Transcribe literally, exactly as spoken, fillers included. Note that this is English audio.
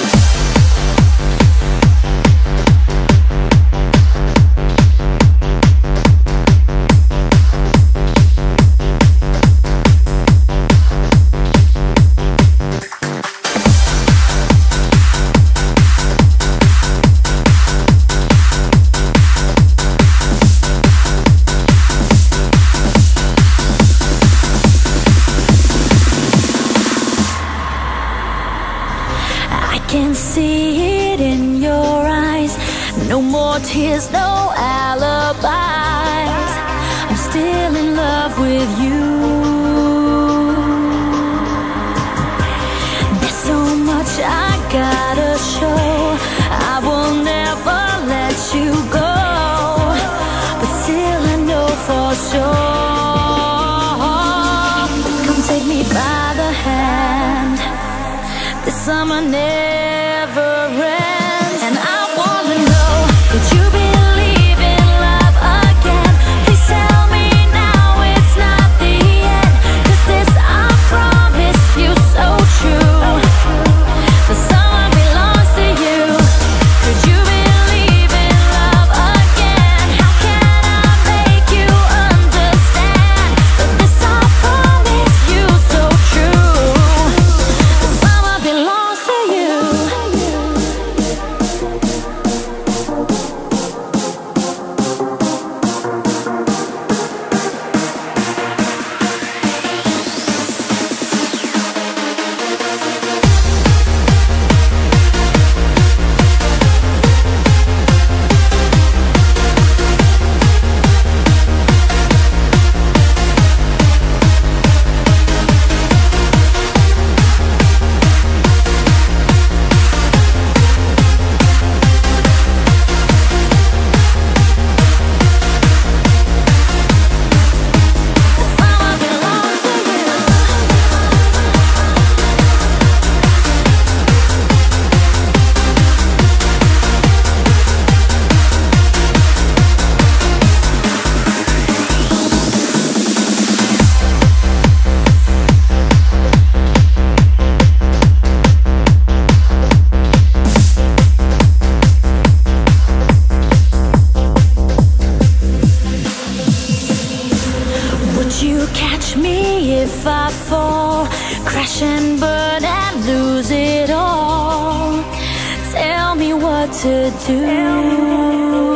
Can see it in your eyes. No more tears, no alibis. I'm still in love with you. There's so much I gotta show. I will never let you go, but still I know for sure. Come take me by the hand. This summer never ends, and I wanna know, could you believe in love again? Please tell me now it's not the end, 'cause this I promise you so true. The summer belongs to you. Could you believe in love again? How can I make you understand that this I promise you so true? The summer belongs to you. Would you catch me if I fall, crash and burn and lose it all? Tell me what to do.